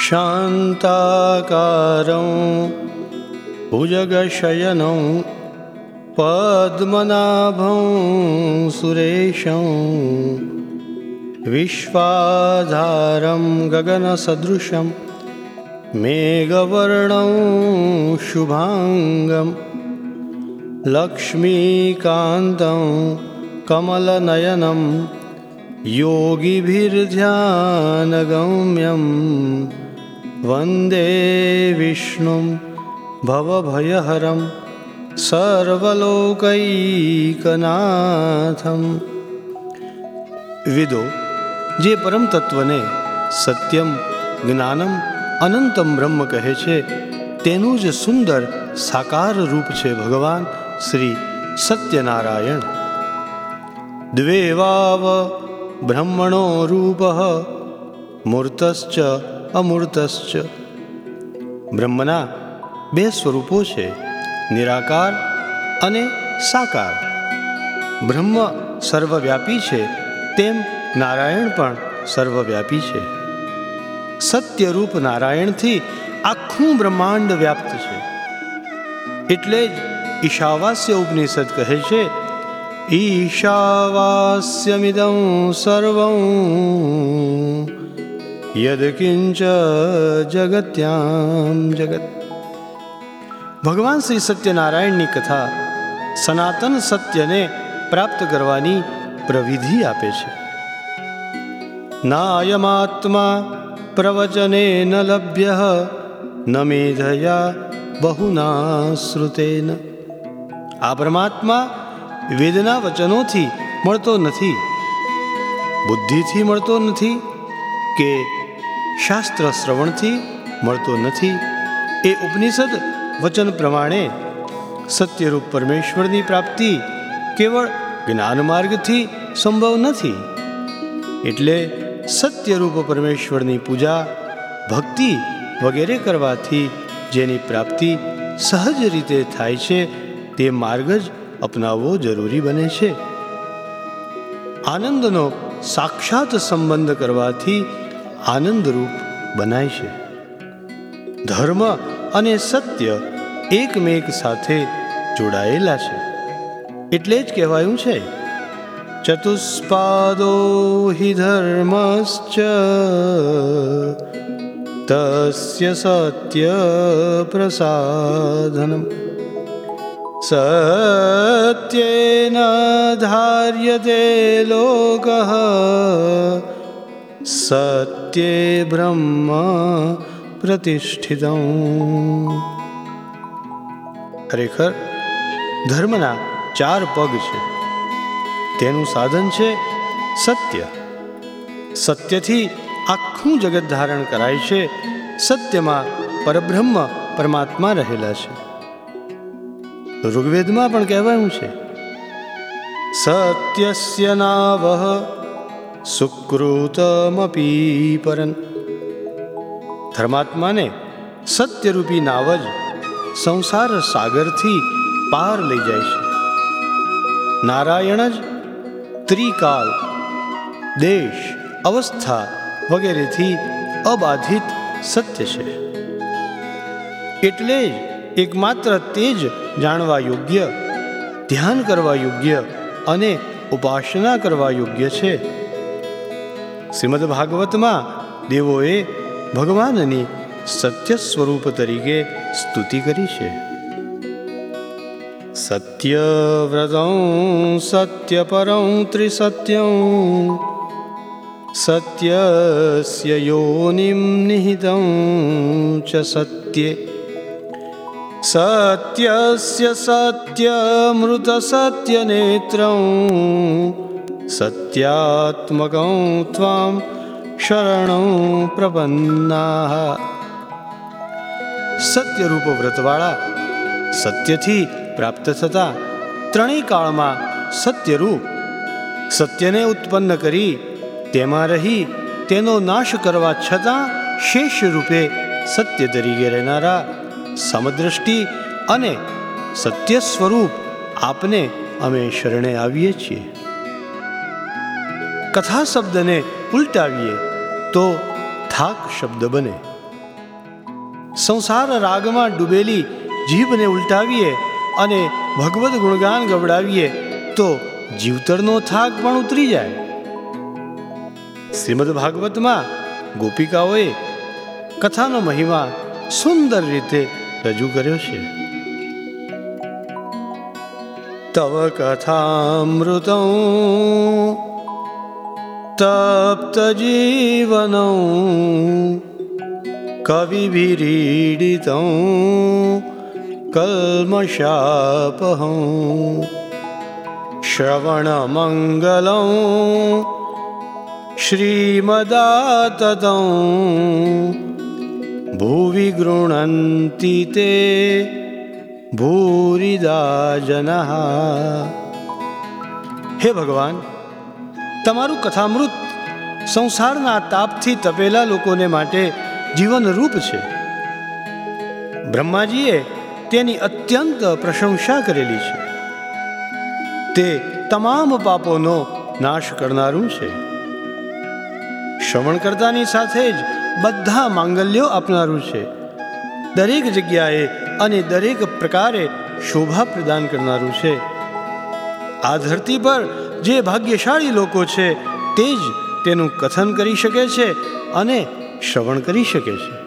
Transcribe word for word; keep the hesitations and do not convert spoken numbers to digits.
શાંતાકારં ભુજગશયनं પદ્મનાભં સુરેશં વિશ્વાધારં ગગનસદૃશં મેઘવર્ણં શુભાંગં લક્ષ્મીકાન્तं કમલનયनं યોગીભીર્ધ્યાનગમ્યં વંદે વિષ્ણું ભવભયહરં સર્વલોકૈકનાથમ. વિદો જે પરમ તત્વને સત્યમ, જ્ઞાનમ, અનંતમ બ્રહ્મ કહે છે તેનું જ સુંદર સાકાર રૂપ છે ભગવાન શ્રી સત્યનારાયણ. દ્વેવાવ બ્રહ્મણો રૂપ મૂર્તશ્ચ અમૂર્તશ્ચ. બ્રહ્મના બે સ્વરૂપો છે, નિરાકાર અને સાકાર. બ્રહ્મ સર્વવ્યાપી છે તેમ નારાયણ પણ સર્વવ્યાપી છે. સત્યરૂપ નારાયણથી આખું બ્રહ્માંડ વ્યાપ્ત છે. એટલે જ ઈશાવાસ્ય ઉપનિષદ કહે છે, ઈશાવાસ્યમિદં સર્વં યદકિંચ જગત્યામ જગત. ભગવાન શ્રી સત્યનારાયણની કથા સનાતન સત્યને પ્રાપ્ત કરવાની પ્રવિધિ આપે છે. નાયમાત્મા પ્રવચનેન લભ્યઃ ન મેધયા બહુના શ્રુતેન. આ પરમાત્મા વેદના વચનોથી મળતો નથી, બુદ્ધિથી મળતો નથી કે શાસ્ત્ર શ્રવણથી મળતો નથી. એ ઉપનિષદ વચન પ્રમાણે સત્યરૂપ પરમેશ્વરની પ્રાપ્તિ કેવળ જ્ઞાન માર્ગથી સંભવ નથી. એટલે સત્યરૂપ પરમેશ્વરની પૂજા, ભક્તિ વગેરે કરવાથી જેની પ્રાપ્તિ સહજ રીતે થાય છે તે માર્ગ જ અપનાવવો જરૂરી બને છે. આનંદનો સાક્ષાત સંબંધ કરવાથી આનંદરૂપ બનાય છે. ધર્મ અને સત્ય એકમેક સાથે જોડાયેલા છે. એટલે જ કહેવાયું છે, ચતુષ્પાદો હિ ધર્મશ્ચ તસ્ય સત્ય પ્રસાધનમ સત્યેન ધાર્યતે લોકઃ સત્યે બ્રહ્મ પ્રતિષ્ઠિતં. ખરેખર ધર્મના ચાર પગ છે. તેનું સાધન છે સત્ય. સત્યથી આખું જગત ધારણ કરાય છે. સત્યમાં પરબ્રહ્મ પરમાત્મા રહેલા છે. ઋગ્વેદમાં પણ કહેવાયું છે, સત્યસ્ય નાવઃ સુકૃતમપી પરં. ધર્માત્માને સત્યરૂપી નાવ જ સંસાર સાગરથી પાર લઈ જાય છે. નારાયણ જ ત્રિકાલ, દેશ, અવસ્થા વગેરેથી અબાધિત સત્ય છે. એટલે જ એકમાત્ર તે જ જાણવા યોગ્ય, ધ્યાન કરવા યોગ્ય અને ઉપાસના કરવા યોગ્ય છે. શ્રીમદ ભાગવતમાં દેવોએ ભગવાનની સત્ય સ્વરૂપ તરીકે સ્તુતિ કરી છે. સત્યવ્રતં સત્યપરં ત્રિસત્યં સત્યસ્ય યોનિમ નિહિતં ચ સત્યે સત્યસ્ય સત્યમૃત સત્યનેત્રં સત્યાત્મકં ત્વાં શરણં પ્રપન્નાઃ. સત્યરૂપ વ્રતવાળા સત્યથી પ્રાપ્ત થતા ત્રણેય કાળમાં સત્યરૂપ સત્યને ઉત્પન્ન કરી તેમાં રહી તેનો નાશ કરવા છતાં શેષ રૂપે સત્ય તરીકે રહેનારા સમદ્રષ્ટિ અને સત્ય સ્વરૂપ આપને અમે શરણે આવીએ છીએ. કથા શબ્દને ઉલટાવીએ તો થાક શબ્દ બને. સંસાર રાગમાં ડૂબેલી જીભને ઉલટાવીએ અને ભગવદ ગુણગાન ગવડાવીએ તો જીવતરનો થાક પણ ઉતરી જાય. શ્રીમદ ભાગવતમાં ગોપિકાઓએ કથાનો મહિમા સુંદર રીતે રજૂ કર્યો છે. તવ કથામૃતં તપ્ત જીવનં કવિભિરીડિतं કલ્મષાપહં શ્રવણમંગલં શ્રીમદાતतं ભુવિ ગૃણન્તિ તે ભૂરિદા જનઃ. હે ભગવાન, તમારું કથામૃત સંસારના તાપથી તપેલા લોકોને માટે જીવનરૂપ છે. બ્રહ્માજીએ તેની અત્યંત પ્રશંસા કરેલી છે. તે તમામ પાપોનો નાશ કરનારું છે. શ્રવણ કરતાની સાથે જ બધા માંગલ્યો આપનારું છે. દરેક જગ્યાએ અને દરેક પ્રકારે શોભા પ્રદાન કરનારું છે. આ ધરતી પર જે ભાગ્યશાળી લોકો છે તે જ તેનું કથન કરી શકે છે અને શ્રવણ કરી શકે છે.